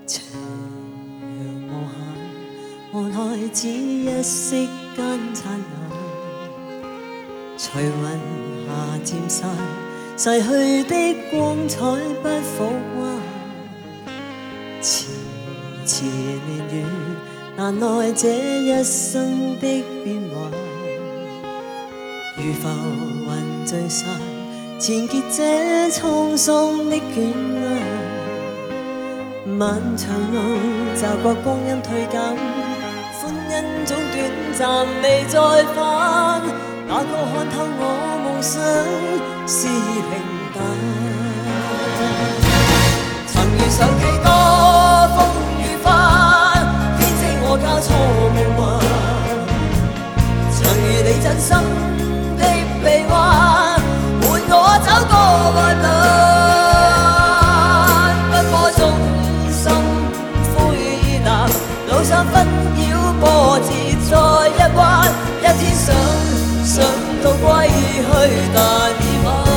斜陽無限，無奈只一息間燦爛。隨雲霞漸散，逝去的光彩不復還。遲遲年月，難耐這一生的變幻。如浮雲聚散，纏結這滄桑的捲壓。漫長路，驟覺光陰退減，歡欣總短暫，未再返。哪個看透我夢想是平淡？曾遇上幾多風雨翻，編織我交錯夢幻。曾遇你真心的臂彎，伴我走過愛戀。不過縱心灰藍，路上紛擾波折再一彎，一天想到歸去，但已晚。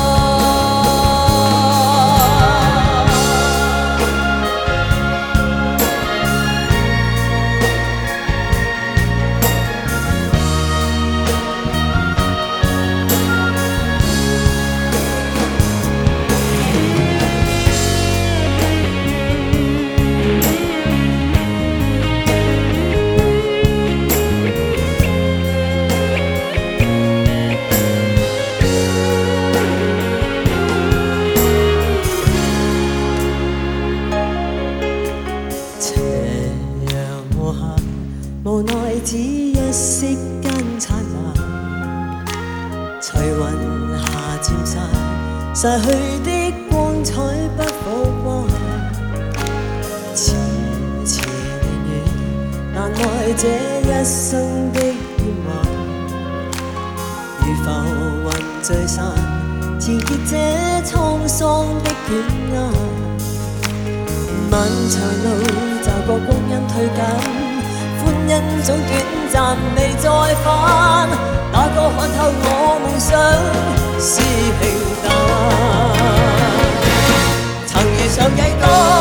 無奈只一息間燦爛，隨雲霞漸散，逝去的光彩不復還。遲遲年月，難耐這一生的變幻。如浮雲聚散，纏結這滄桑的捲壓。漫長路，驟覺光陰退減。歡欣總短暫，未再返。哪個看透我夢想是平淡？曾遇上幾多